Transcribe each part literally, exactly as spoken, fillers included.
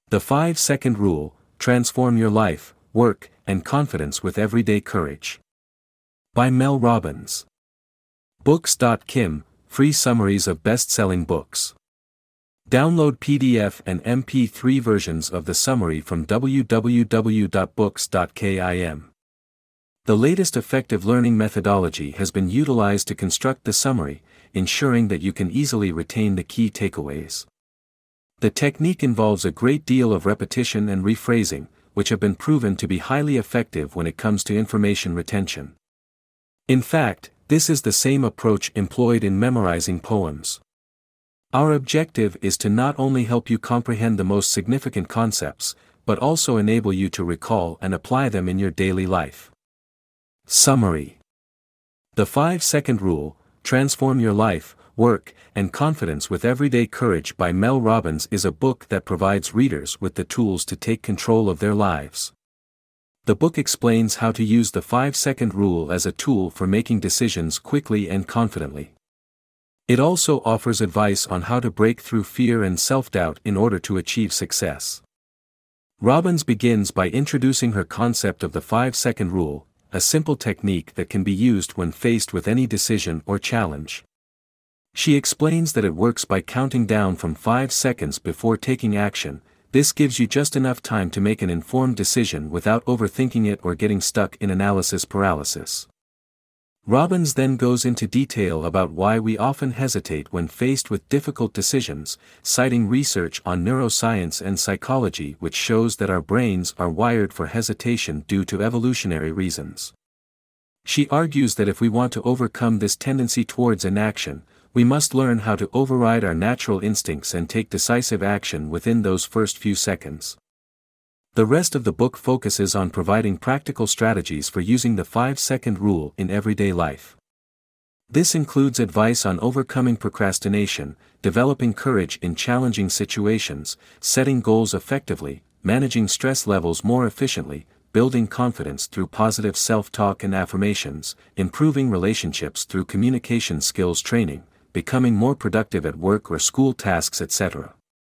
The five second Rule, Transform Your Life, Work, and Confidence with Everyday Courage. By Mel Robbins. Books dot com, free summaries of best-selling books. Download P D F and M P three versions of the summary from w w w dot books dot com. The latest effective learning methodology has been utilized to construct the summary, ensuring that you can easily retain the key takeaways. The technique involves a great deal of repetition and rephrasing, which have been proven to be highly effective when it comes to information retention. In fact, this is the same approach employed in memorizing poems. Our objective is to not only help you comprehend the most significant concepts, but also enable you to recall and apply them in your daily life. Summary. The five second Rule, Transform Your Life, Work, and Confidence with Everyday Courage by Mel Robbins is a book that provides readers with the tools to take control of their lives. The book explains how to use the five second Rule as a tool for making decisions quickly and confidently. It also offers advice on how to break through fear and self-doubt in order to achieve success. Robbins begins by introducing her concept of the five second Rule, a simple technique that can be used when faced with any decision or challenge. She explains that it works by counting down from five seconds before taking action. This gives you just enough time to make an informed decision without overthinking it or getting stuck in analysis paralysis. Robbins then goes into detail about why we often hesitate when faced with difficult decisions, citing research on neuroscience and psychology which shows that our brains are wired for hesitation due to evolutionary reasons. She argues that if we want to overcome this tendency towards inaction, we must learn how to override our natural instincts and take decisive action within those first few seconds. The rest of the book focuses on providing practical strategies for using the five second Rule in everyday life. This includes advice on overcoming procrastination, developing courage in challenging situations, setting goals effectively, managing stress levels more efficiently, building confidence through positive self-talk and affirmations, improving relationships through communication skills training, becoming more productive at work or school tasks, et cetera.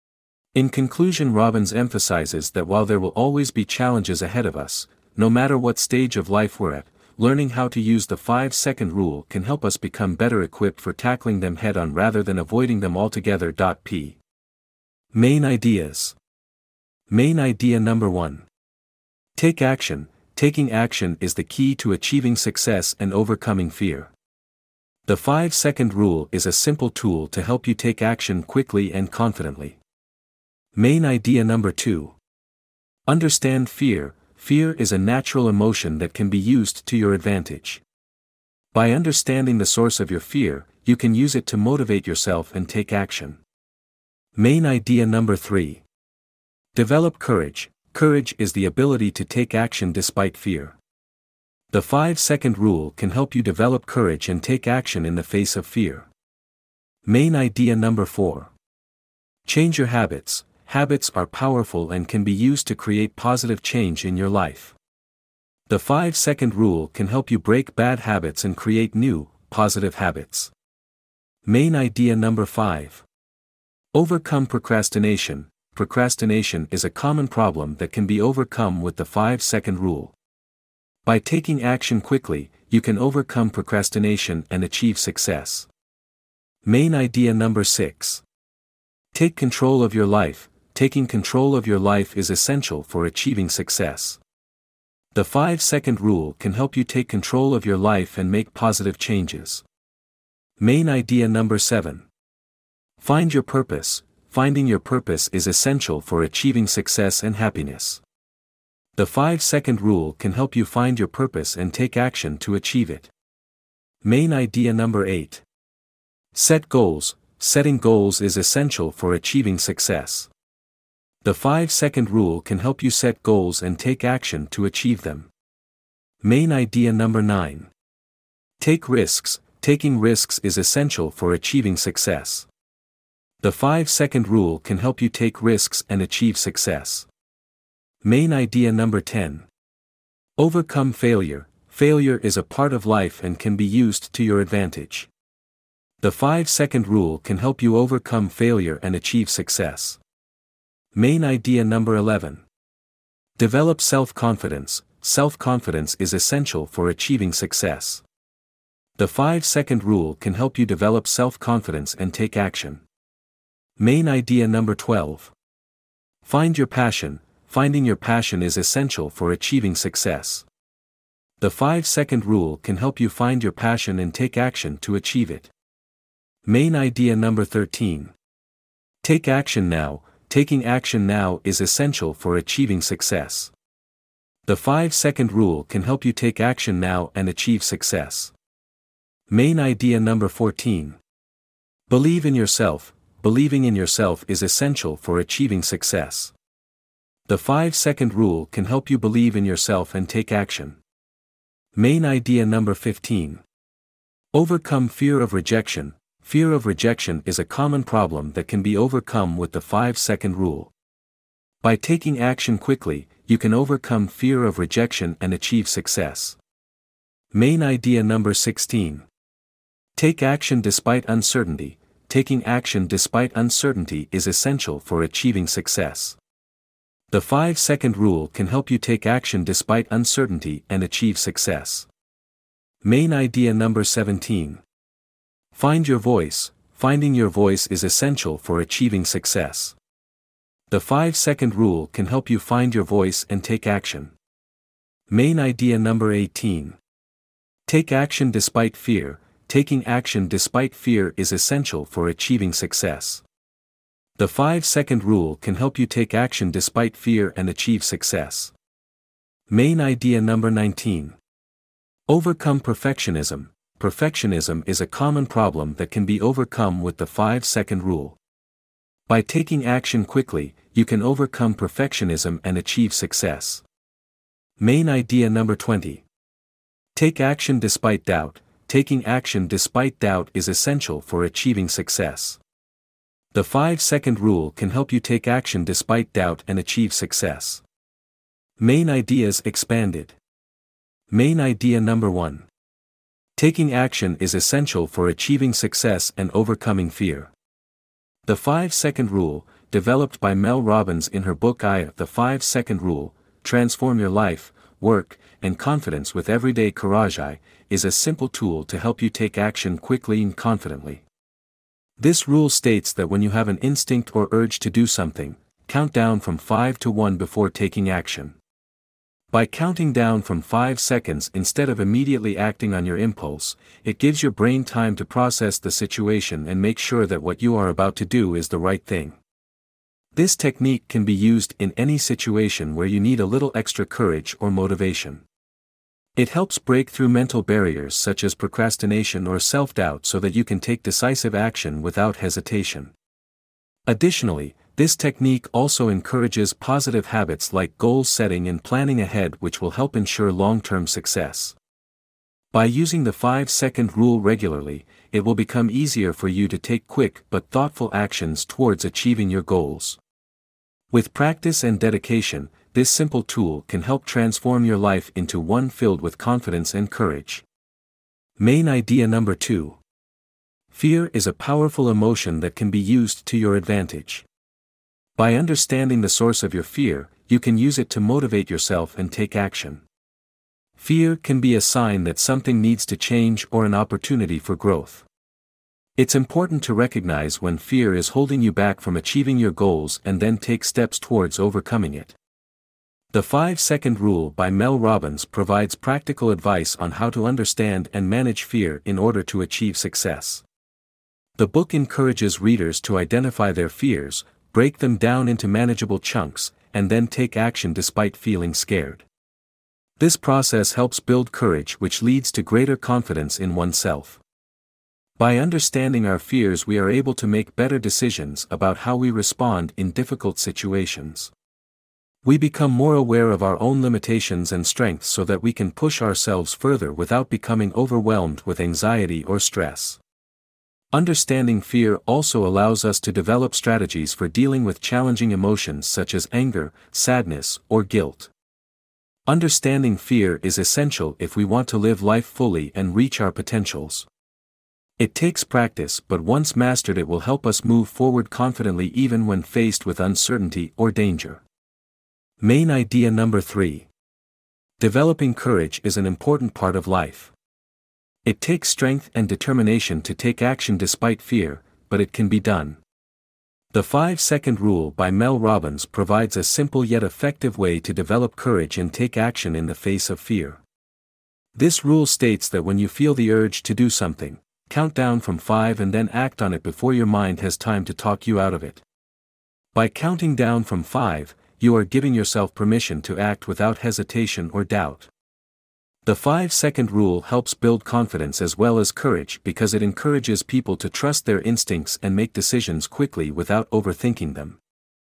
In conclusion, Robbins emphasizes that while there will always be challenges ahead of us, no matter what stage of life we're at, learning how to use the five second Rule can help us become better equipped for tackling them head-on rather than avoiding them altogether. P. Main ideas. Main idea number one. Take action. Taking action is the key to achieving success and overcoming fear. The five second Rule is a simple tool to help you take action quickly and confidently. Main idea number two. Understand fear. Fear is a natural emotion that can be used to your advantage. By understanding the source of your fear, you can use it to motivate yourself and take action. Main idea number three. Develop courage. Courage is the ability to take action despite fear. The five second Rule can help you develop courage and take action in the face of fear. Main idea number four. Change your habits. Habits are powerful and can be used to create positive change in your life. The five second Rule can help you break bad habits and create new, positive habits. Main idea number five. Overcome procrastination. Procrastination is a common problem that can be overcome with the five second Rule. By taking action quickly, you can overcome procrastination and achieve success. Main idea number six. Take control of your life. Taking control of your life is essential for achieving success. The five second Rule can help you take control of your life and make positive changes. Main idea number seven. Find your purpose. Finding your purpose is essential for achieving success and happiness. The five second Rule can help you find your purpose and take action to achieve it. Main idea number eight. Set goals. Setting goals is essential for achieving success. The five second Rule can help you set goals and take action to achieve them. Main idea number nine. Take risks. Taking risks is essential for achieving success. The five second Rule can help you take risks and achieve success. Main idea number ten. Overcome failure. Failure is a part of life and can be used to your advantage. The five second Rule can help you overcome failure and achieve success. Main idea number eleven. Develop self-confidence. Self-confidence is essential for achieving success. The five-second rule can help you develop self-confidence and take action. Main idea number twelve. Find your passion. Finding your passion is essential for achieving success. The five-second rule can help you find your passion and take action to achieve it. Main idea number thirteen. Take action now. Taking action now is essential for achieving success. The five-second rule can help you take action now and achieve success. Main idea number fourteen. Believe in yourself. Believing in yourself is essential for achieving success. The five-second rule can help you believe in yourself and take action. Main idea number fifteen. Overcome fear of rejection. Fear of rejection is a common problem that can be overcome with the five-second rule. By taking action quickly, you can overcome fear of rejection and achieve success. Main idea number sixteen. Take action despite uncertainty. Taking action despite uncertainty is essential for achieving success. The five-second rule can help you take action despite uncertainty and achieve success. Main idea number seventeen. Find your voice. Finding your voice is essential for achieving success. The five-second rule can help you find your voice and take action. Main idea number eighteen. Take action despite fear. Taking action despite fear is essential for achieving success. The five-second rule can help you take action despite fear and achieve success. Main idea number nineteen. Overcome perfectionism. Perfectionism is a common problem that can be overcome with the five-second rule. By taking action quickly, you can overcome perfectionism and achieve success. Main idea number twenty. Take action despite doubt. Taking action despite doubt is essential for achieving success. The five-second rule can help you take action despite doubt and achieve success. Main ideas expanded. Main idea number one. Taking action is essential for achieving success and overcoming fear. The five-second rule, developed by Mel Robbins in her book I, The five-second Rule, Transform Your Life, Work, and Confidence with Everyday Courage I, is a simple tool to help you take action quickly and confidently. This rule states that when you have an instinct or urge to do something, count down from five to one before taking action. By counting down from five seconds instead of immediately acting on your impulse, it gives your brain time to process the situation and make sure that what you are about to do is the right thing. This technique can be used in any situation where you need a little extra courage or motivation. It helps break through mental barriers such as procrastination or self-doubt so that you can take decisive action without hesitation. Additionally, this technique also encourages positive habits like goal setting and planning ahead, which will help ensure long-term success. By using the five-second rule regularly, it will become easier for you to take quick but thoughtful actions towards achieving your goals. With practice and dedication, this simple tool can help transform your life into one filled with confidence and courage. Main idea number two. Fear is a powerful emotion that can be used to your advantage. By understanding the source of your fear, you can use it to motivate yourself and take action. Fear can be a sign that something needs to change or an opportunity for growth. It's important to recognize when fear is holding you back from achieving your goals and then take steps towards overcoming it. The five-second rule by Mel Robbins provides practical advice on how to understand and manage fear in order to achieve success. The book encourages readers to identify their fears, break them down into manageable chunks, and then take action despite feeling scared. This process helps build courage, which leads to greater confidence in oneself. By understanding our fears, we are able to make better decisions about how we respond in difficult situations. We become more aware of our own limitations and strengths so that we can push ourselves further without becoming overwhelmed with anxiety or stress. Understanding fear also allows us to develop strategies for dealing with challenging emotions such as anger, sadness, or guilt. Understanding fear is essential if we want to live life fully and reach our potentials. It takes practice, but once mastered it will help us move forward confidently even when faced with uncertainty or danger. Main idea number three. Developing courage is an important part of life. It takes strength and determination to take action despite fear, but it can be done. The five-second rule by Mel Robbins provides a simple yet effective way to develop courage and take action in the face of fear. This rule states that when you feel the urge to do something, count down from five and then act on it before your mind has time to talk you out of it. By counting down from five, you are giving yourself permission to act without hesitation or doubt. The five-second rule helps build confidence as well as courage because it encourages people to trust their instincts and make decisions quickly without overthinking them.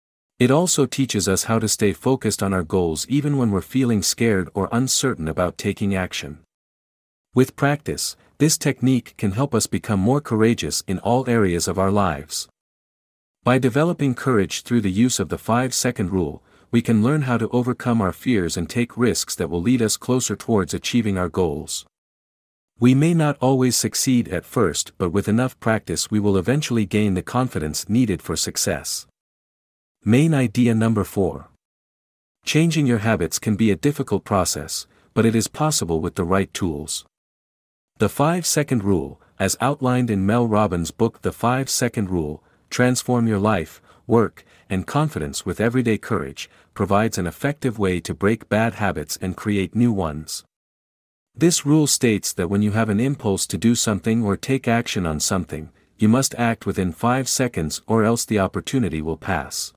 It also teaches us how to stay focused on our goals even when we're feeling scared or uncertain about taking action. With practice, this technique can help us become more courageous in all areas of our lives. By developing courage through the use of the five-second rule, we can learn how to overcome our fears and take risks that will lead us closer towards achieving our goals. We may not always succeed at first, but with enough practice we will eventually gain the confidence needed for success. Main idea number four. Changing your habits can be a difficult process, but it is possible with the right tools. The five-second rule, as outlined in Mel Robbins' book The Five-Second Rule, Transform Your Life, Work, and Confidence with Everyday Courage, provides an effective way to break bad habits and create new ones. This rule states that when you have an impulse to do something or take action on something, you must act within five seconds or else the opportunity will pass.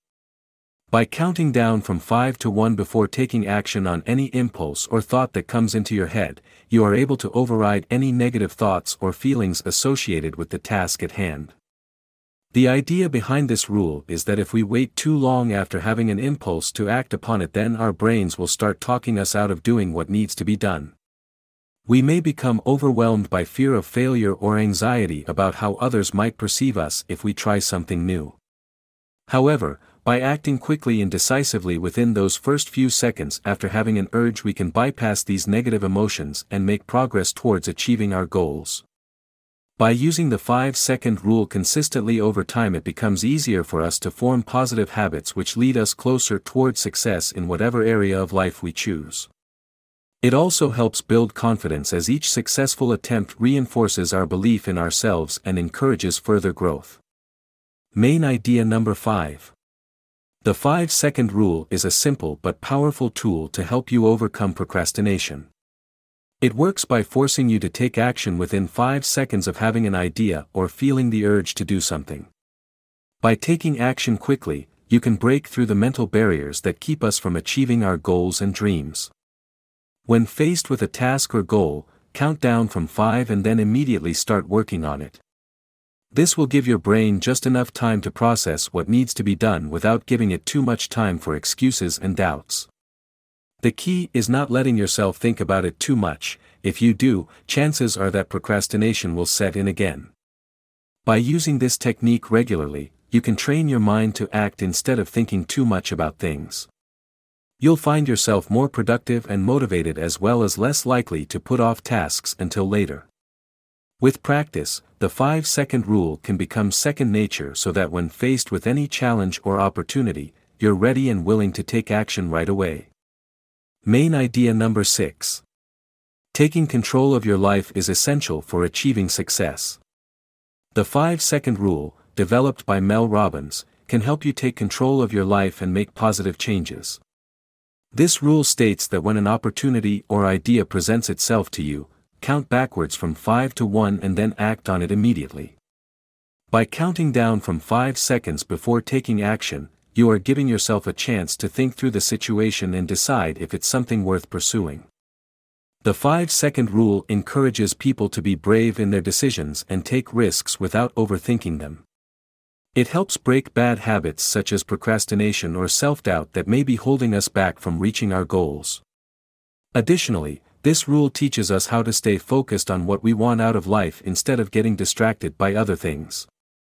By counting down from five to one before taking action on any impulse or thought that comes into your head, you are able to override any negative thoughts or feelings associated with the task at hand. The idea behind this rule is that if we wait too long after having an impulse to act upon it, then our brains will start talking us out of doing what needs to be done. We may become overwhelmed by fear of failure or anxiety about how others might perceive us if we try something new. However, by acting quickly and decisively within those first few seconds after having an urge, we can bypass these negative emotions and make progress towards achieving our goals. By using the five-second rule consistently over time, it becomes easier for us to form positive habits which lead us closer towards success in whatever area of life we choose. It also helps build confidence as each successful attempt reinforces our belief in ourselves and encourages further growth. Main idea number five. The five-second rule is a simple but powerful tool to help you overcome procrastination. It works by forcing you to take action within five seconds of having an idea or feeling the urge to do something. By taking action quickly, you can break through the mental barriers that keep us from achieving our goals and dreams. When faced with a task or goal, count down from five and then immediately start working on it. This will give your brain just enough time to process what needs to be done without giving it too much time for excuses and doubts. The key is not letting yourself think about it too much. If you do, chances are that procrastination will set in again. By using this technique regularly, you can train your mind to act instead of thinking too much about things. You'll find yourself more productive and motivated as well as less likely to put off tasks until later. With practice, the five-second rule can become second nature so that when faced with any challenge or opportunity, you're ready and willing to take action right away. Main idea number six. Taking control of your life is essential for achieving success. The five-second rule, developed by Mel Robbins, can help you take control of your life and make positive changes. This rule states that when an opportunity or idea presents itself to you, count backwards from five to one and then act on it immediately. By counting down from five seconds before taking action, you are giving yourself a chance to think through the situation and decide if it's something worth pursuing. The five-second rule encourages people to be brave in their decisions and take risks without overthinking them. It helps break bad habits such as procrastination or self-doubt that may be holding us back from reaching our goals. Additionally, this rule teaches us how to stay focused on what we want out of life instead of getting distracted by other things.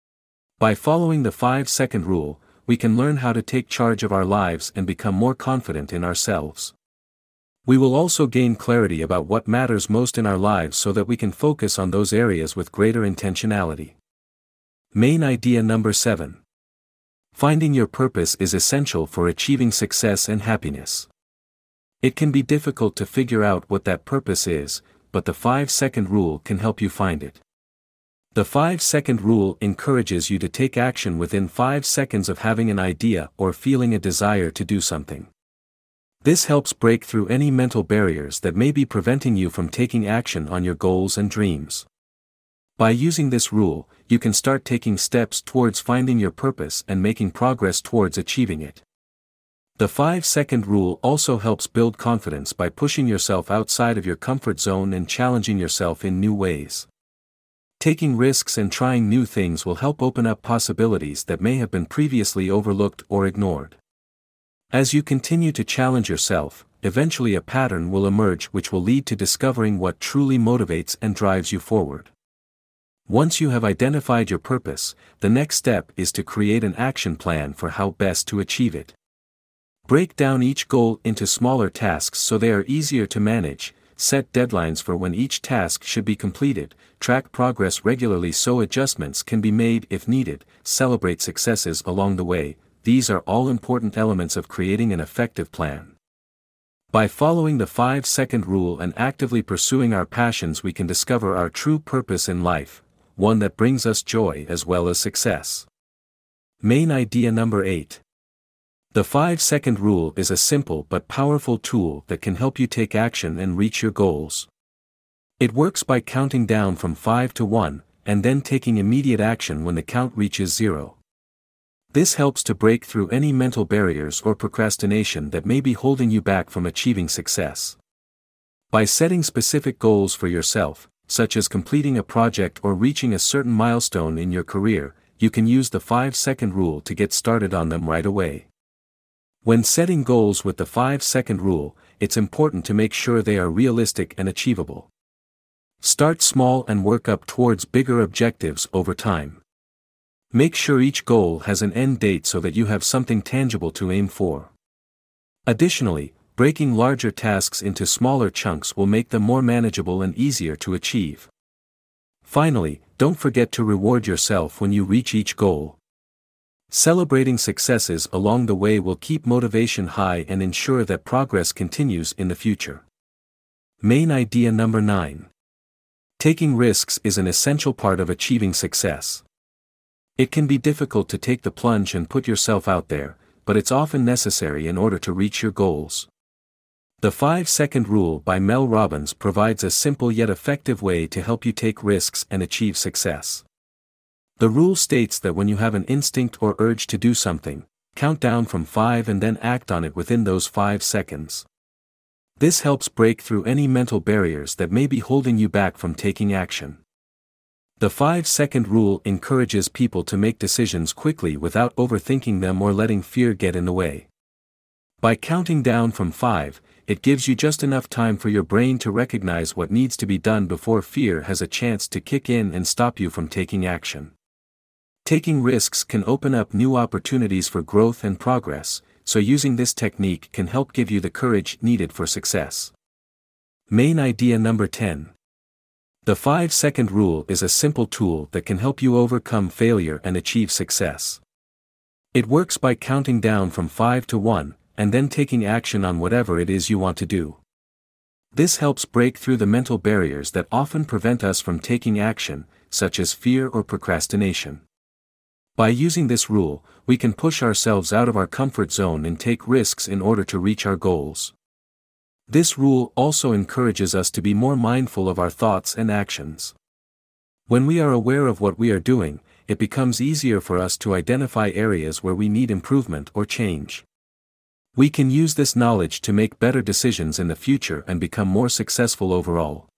By following the five-second rule, we can learn how to take charge of our lives and become more confident in ourselves. We will also gain clarity about what matters most in our lives so that we can focus on those areas with greater intentionality. Main idea number seven. Finding your purpose is essential for achieving success and happiness. It can be difficult to figure out what that purpose is, but the five-second rule can help you find it. The five-second rule encourages you to take action within five seconds of having an idea or feeling a desire to do something. This helps break through any mental barriers that may be preventing you from taking action on your goals and dreams. By using this rule, you can start taking steps towards finding your purpose and making progress towards achieving it. The five-second rule also helps build confidence by pushing yourself outside of your comfort zone and challenging yourself in new ways. Taking risks and trying new things will help open up possibilities that may have been previously overlooked or ignored. As you continue to challenge yourself, eventually a pattern will emerge which will lead to discovering what truly motivates and drives you forward. Once you have identified your purpose, the next step is to create an action plan for how best to achieve it. Break down each goal into smaller tasks so they are easier to manage, set deadlines for when each task should be completed, track progress regularly so adjustments can be made if needed, celebrate successes along the way. These are all important elements of creating an effective plan. By following the five-second rule and actively pursuing our passions, we can discover our true purpose in life, one that brings us joy as well as success. Main idea number eight. The five-second rule is a simple but powerful tool that can help you take action and reach your goals. It works by counting down from five to one, and then taking immediate action when the count reaches zero. This helps to break through any mental barriers or procrastination that may be holding you back from achieving success. By setting specific goals for yourself, such as completing a project or reaching a certain milestone in your career, you can use the five-second rule to get started on them right away. When setting goals with the five-second rule, it's important to make sure they are realistic and achievable. Start small and work up towards bigger objectives over time. Make sure each goal has an end date so that you have something tangible to aim for. Additionally, breaking larger tasks into smaller chunks will make them more manageable and easier to achieve. Finally, don't forget to reward yourself when you reach each goal. Celebrating successes along the way will keep motivation high and ensure that progress continues in the future. Main idea number nine. Taking risks is an essential part of achieving success. It can be difficult to take the plunge and put yourself out there, but it's often necessary in order to reach your goals. The five-second rule by Mel Robbins provides a simple yet effective way to help you take risks and achieve success. The rule states that when you have an instinct or urge to do something, count down from five and then act on it within those five seconds. This helps break through any mental barriers that may be holding you back from taking action. The five-second rule encourages people to make decisions quickly without overthinking them or letting fear get in the way. By counting down from five, it gives you just enough time for your brain to recognize what needs to be done before fear has a chance to kick in and stop you from taking action. Taking risks can open up new opportunities for growth and progress, so using this technique can help give you the courage needed for success. Main idea number ten. The five-second rule is a simple tool that can help you overcome failure and achieve success. It works by counting down from five to one, and then taking action on whatever it is you want to do. This helps break through the mental barriers that often prevent us from taking action, such as fear or procrastination. By using this rule, we can push ourselves out of our comfort zone and take risks in order to reach our goals. This rule also encourages us to be more mindful of our thoughts and actions. When we are aware of what we are doing, it becomes easier for us to identify areas where we need improvement or change. We can use this knowledge to make better decisions in the future and become more successful overall.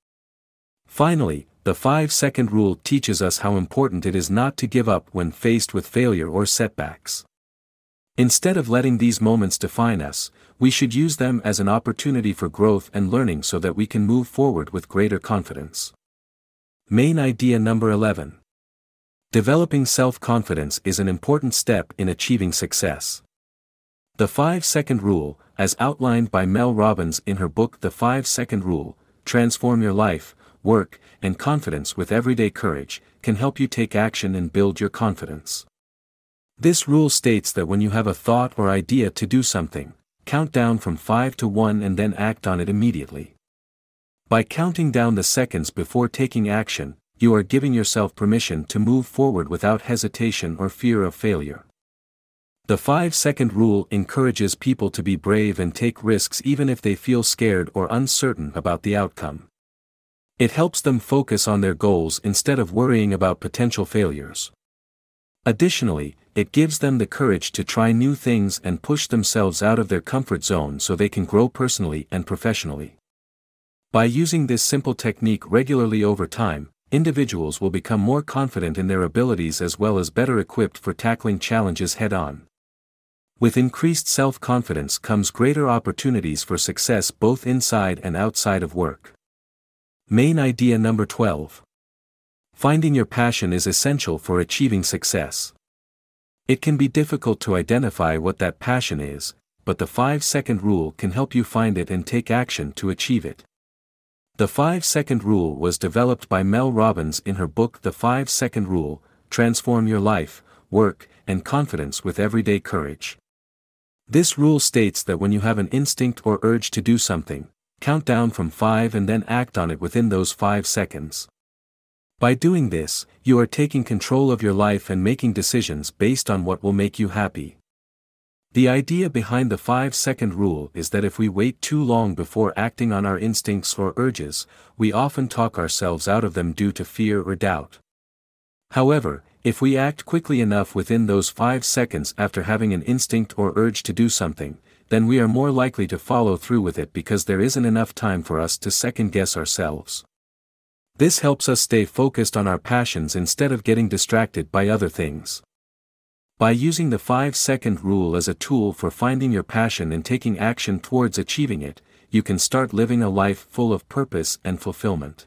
Finally, the five-second rule teaches us how important it is not to give up when faced with failure or setbacks. Instead of letting these moments define us, we should use them as an opportunity for growth and learning so that we can move forward with greater confidence. Main idea number eleven. Developing self-confidence is an important step in achieving success. The five-second rule, as outlined by Mel Robbins in her book The five second Rule, Transform Your Life, Work, and Confidence with Everyday Courage, can help you take action and build your confidence. This rule states that when you have a thought or idea to do something, count down from five to one and then act on it immediately. By counting down the seconds before taking action, you are giving yourself permission to move forward without hesitation or fear of failure. The five second rule encourages people to be brave and take risks even if they feel scared or uncertain about the outcome. It helps them focus on their goals instead of worrying about potential failures. Additionally, it gives them the courage to try new things and push themselves out of their comfort zone so they can grow personally and professionally. By using this simple technique regularly over time, individuals will become more confident in their abilities as well as better equipped for tackling challenges head-on. With increased self-confidence comes greater opportunities for success both inside and outside of work. Main idea number twelve. Finding your passion is essential for achieving success. It can be difficult to identify what that passion is, but the five second rule can help you find it and take action to achieve it. The five second rule was developed by Mel Robbins in her book The five second Rule, Transform Your Life, Work, and Confidence with Everyday Courage. This rule states that when you have an instinct or urge to do something, count down from five and then act on it within those five seconds. By doing this, you are taking control of your life and making decisions based on what will make you happy. The idea behind the five second rule is that if we wait too long before acting on our instincts or urges, we often talk ourselves out of them due to fear or doubt. However, if we act quickly enough within those five seconds after having an instinct or urge to do something, then we are more likely to follow through with it because there isn't enough time for us to second-guess ourselves. This helps us stay focused on our passions instead of getting distracted by other things. By using the five second rule as a tool for finding your passion and taking action towards achieving it, you can start living a life full of purpose and fulfillment.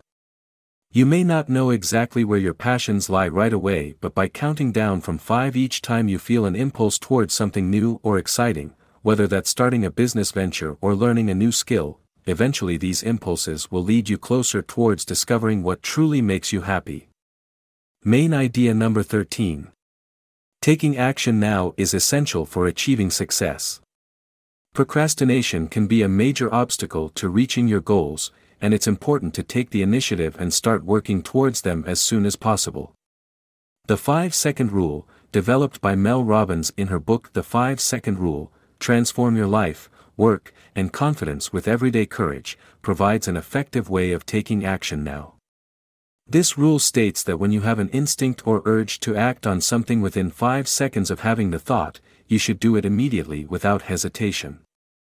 You may not know exactly where your passions lie right away, but by counting down from five each time you feel an impulse towards something new or exciting, whether that's starting a business venture or learning a new skill, eventually these impulses will lead you closer towards discovering what truly makes you happy. Main idea number thirteen. Taking action now is essential for achieving success. Procrastination can be a major obstacle to reaching your goals, and it's important to take the initiative and start working towards them as soon as possible. The five second Rule, developed by Mel Robbins in her book The five second Rule, Transform Your Life, Work, and Confidence with Everyday Courage, provides an effective way of taking action now. This rule states that when you have an instinct or urge to act on something within five seconds of having the thought, you should do it immediately without hesitation.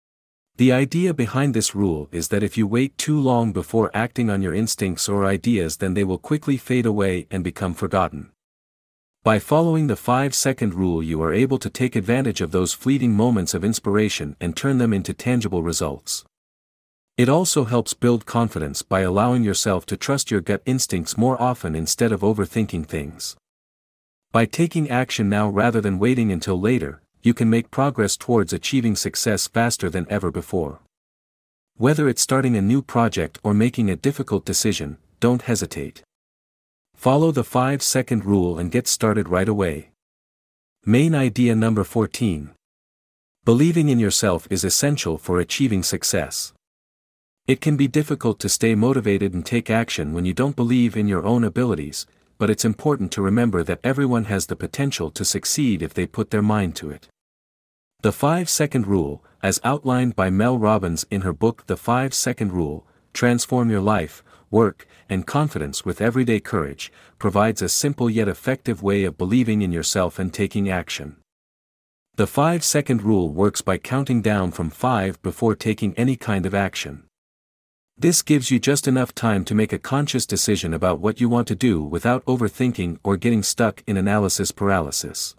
The idea behind this rule is that if you wait too long before acting on your instincts or ideas, then they will quickly fade away and become forgotten. By following the five second rule, you are able to take advantage of those fleeting moments of inspiration and turn them into tangible results. It also helps build confidence by allowing yourself to trust your gut instincts more often instead of overthinking things. By taking action now rather than waiting until later, you can make progress towards achieving success faster than ever before. Whether it's starting a new project or making a difficult decision, don't hesitate. Follow the five second rule and get started right away. Main idea number fourteen. Believing in yourself is essential for achieving success. It can be difficult to stay motivated and take action when you don't believe in your own abilities, but it's important to remember that everyone has the potential to succeed if they put their mind to it. The five second Rule, as outlined by Mel Robbins in her book The five second Rule, Transform Your Life, Work, and Confidence with Everyday Courage, provides a simple yet effective way of believing in yourself and taking action. The five second Rule works by counting down from five before taking any kind of action. This gives you just enough time to make a conscious decision about what you want to do without overthinking or getting stuck in analysis paralysis.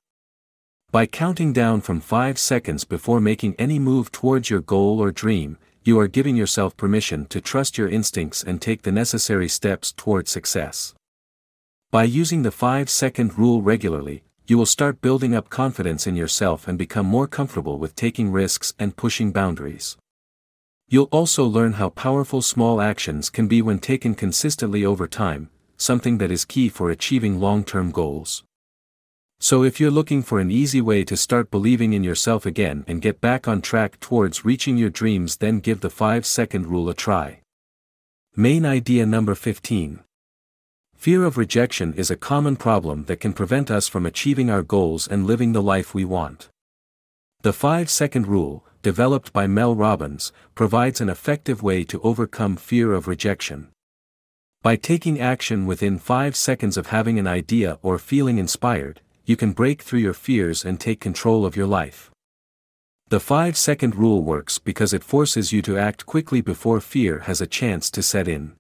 By counting down from five seconds before making any move towards your goal or dream, you are giving yourself permission to trust your instincts and take the necessary steps towards success. By using the five second rule regularly, you will start building up confidence in yourself and become more comfortable with taking risks and pushing boundaries. You'll also learn how powerful small actions can be when taken consistently over time, something that is key for achieving long-term goals. So if you're looking for an easy way to start believing in yourself again and get back on track towards reaching your dreams, then give the five second rule a try. Main idea number fifteen. Fear of rejection is a common problem that can prevent us from achieving our goals and living the life we want. The five second rule, developed by Mel Robbins, provides an effective way to overcome fear of rejection. By taking action within five seconds of having an idea or feeling inspired, you can break through your fears and take control of your life. The five second rule works because it forces you to act quickly before fear has a chance to set in.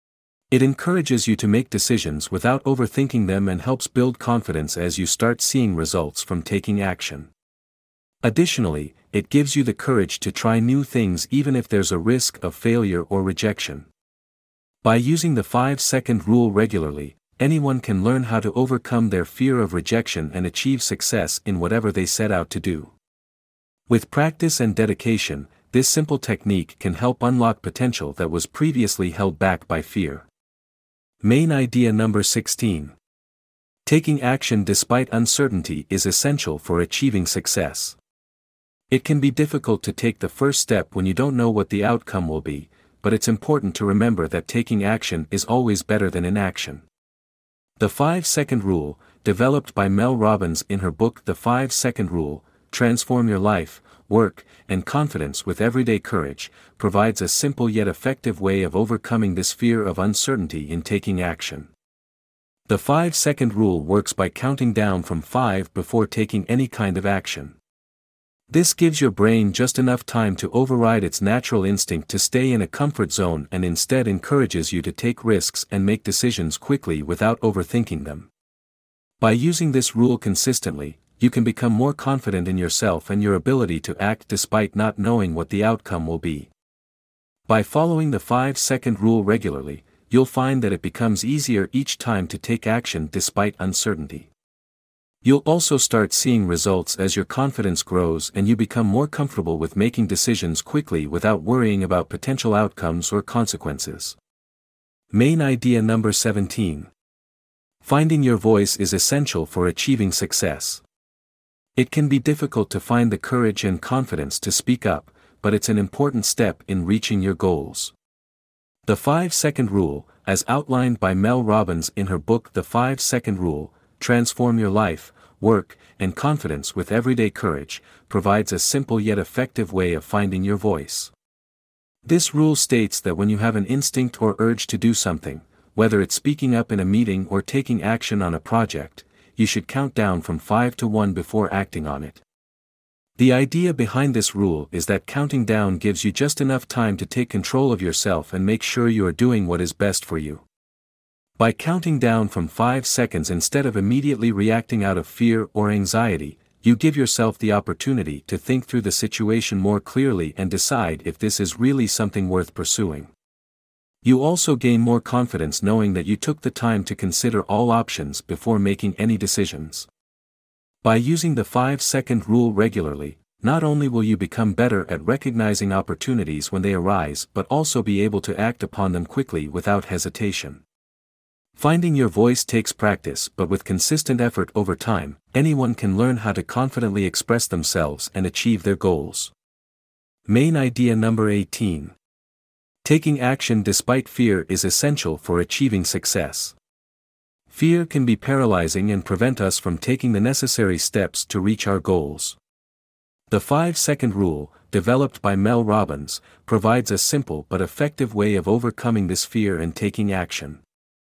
It encourages you to make decisions without overthinking them and helps build confidence as you start seeing results from taking action. Additionally, it gives you the courage to try new things even if there's a risk of failure or rejection. By using the five second rule regularly, anyone can learn how to overcome their fear of rejection and achieve success in whatever they set out to do. With practice and dedication, this simple technique can help unlock potential that was previously held back by fear. Main idea number sixteen. Taking action despite uncertainty is essential for achieving success. It can be difficult to take the first step when you don't know what the outcome will be, but it's important to remember that taking action is always better than inaction. The five second rule, developed by Mel Robbins in her book The five second Rule, Transform Your Life, Work, and Confidence with Everyday Courage, provides a simple yet effective way of overcoming this fear of uncertainty in taking action. The five second rule works by counting down from five before taking any kind of action. This gives your brain just enough time to override its natural instinct to stay in a comfort zone and instead encourages you to take risks and make decisions quickly without overthinking them. By using this rule consistently, you can become more confident in yourself and your ability to act despite not knowing what the outcome will be. By following the five second rule regularly, you'll find that it becomes easier each time to take action despite uncertainty. You'll also start seeing results as your confidence grows and you become more comfortable with making decisions quickly without worrying about potential outcomes or consequences. Main idea number seventeen. Finding your voice is essential for achieving success. It can be difficult to find the courage and confidence to speak up, but it's an important step in reaching your goals. The five second rule, as outlined by Mel Robbins in her book The five second Rule, Transform Your Life, Work, and Confidence with Everyday Courage, provides a simple yet effective way of finding your voice. This rule states that when you have an instinct or urge to do something, whether it's speaking up in a meeting or taking action on a project, you should count down from five to one before acting on it. The idea behind this rule is that counting down gives you just enough time to take control of yourself and make sure you are doing what is best for you. By counting down from five seconds instead of immediately reacting out of fear or anxiety, you give yourself the opportunity to think through the situation more clearly and decide if this is really something worth pursuing. You also gain more confidence knowing that you took the time to consider all options before making any decisions. By using the five second rule regularly, not only will you become better at recognizing opportunities when they arise but also be able to act upon them quickly without hesitation. Finding your voice takes practice, but with consistent effort over time, anyone can learn how to confidently express themselves and achieve their goals. Main idea number eighteen. Taking action despite fear is essential for achieving success. Fear can be paralyzing and prevent us from taking the necessary steps to reach our goals. The five second rule, developed by Mel Robbins, provides a simple but effective way of overcoming this fear and taking action.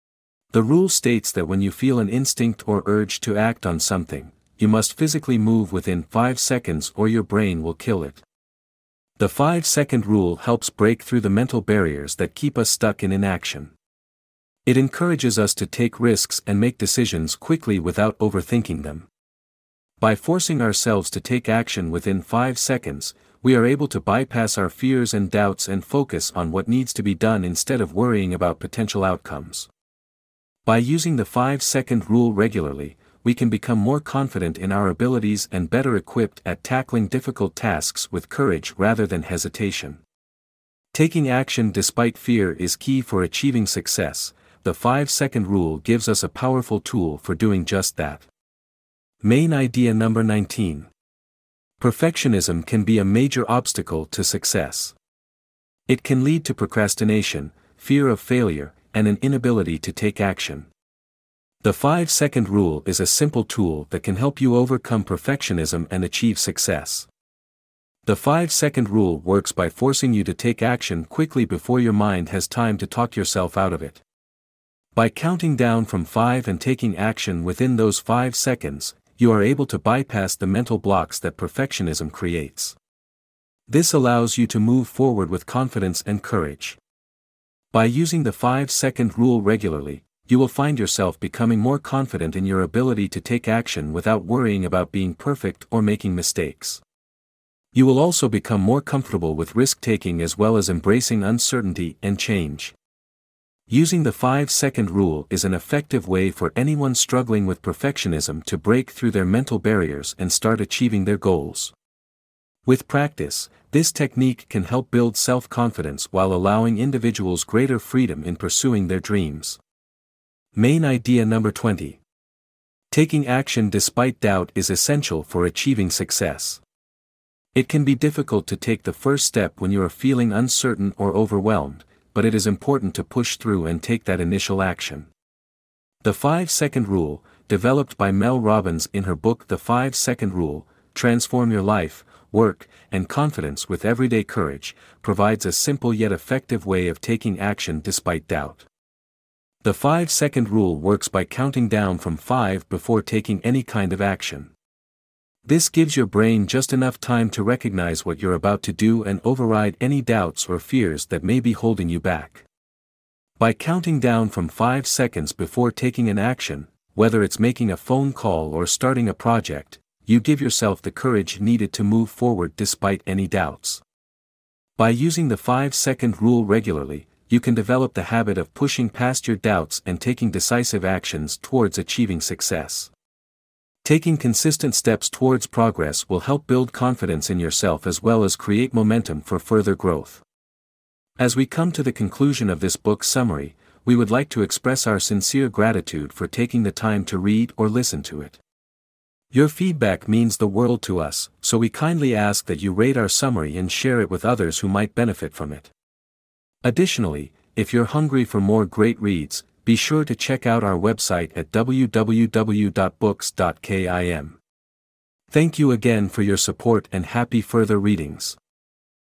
The rule states that when you feel an instinct or urge to act on something, you must physically move within five seconds or your brain will kill it. The five second rule helps break through the mental barriers that keep us stuck in inaction. It encourages us to take risks and make decisions quickly without overthinking them. By forcing ourselves to take action within five seconds, we are able to bypass our fears and doubts and focus on what needs to be done instead of worrying about potential outcomes. By using the five second rule regularly, we can become more confident in our abilities and better equipped at tackling difficult tasks with courage rather than hesitation. Taking action despite fear is key for achieving success. The five-second rule gives us a powerful tool for doing just that. Main idea number nineteen. Perfectionism can be a major obstacle to success. It can lead to procrastination, fear of failure, and an inability to take action. The five-second rule is a simple tool that can help you overcome perfectionism and achieve success. The five-second rule works by forcing you to take action quickly before your mind has time to talk yourself out of it. By counting down from five and taking action within those five seconds, you are able to bypass the mental blocks that perfectionism creates. This allows you to move forward with confidence and courage. By using the five-second rule regularly, you will find yourself becoming more confident in your ability to take action without worrying about being perfect or making mistakes. You will also become more comfortable with risk-taking as well as embracing uncertainty and change. Using the five-second rule is an effective way for anyone struggling with perfectionism to break through their mental barriers and start achieving their goals. With practice, this technique can help build self-confidence while allowing individuals greater freedom in pursuing their dreams. Main idea number twenty. Taking action despite doubt is essential for achieving success. It can be difficult to take the first step when you are feeling uncertain or overwhelmed, but it is important to push through and take that initial action. The five-second rule, developed by Mel Robbins in her book The Five-Second Rule, Transform Your Life, Work, and Confidence with Everyday Courage, provides a simple yet effective way of taking action despite doubt. The five-second rule works by counting down from five before taking any kind of action. This gives your brain just enough time to recognize what you're about to do and override any doubts or fears that may be holding you back. By counting down from five seconds before taking an action, whether it's making a phone call or starting a project, you give yourself the courage needed to move forward despite any doubts. By using the five-second rule regularly, you can develop the habit of pushing past your doubts and taking decisive actions towards achieving success. Taking consistent steps towards progress will help build confidence in yourself as well as create momentum for further growth. As we come to the conclusion of this book summary, we would like to express our sincere gratitude for taking the time to read or listen to it. Your feedback means the world to us, so we kindly ask that you rate our summary and share it with others who might benefit from it. Additionally, if you're hungry for more great reads, be sure to check out our website at w w w dot books dot kim. Thank you again for your support and happy further readings.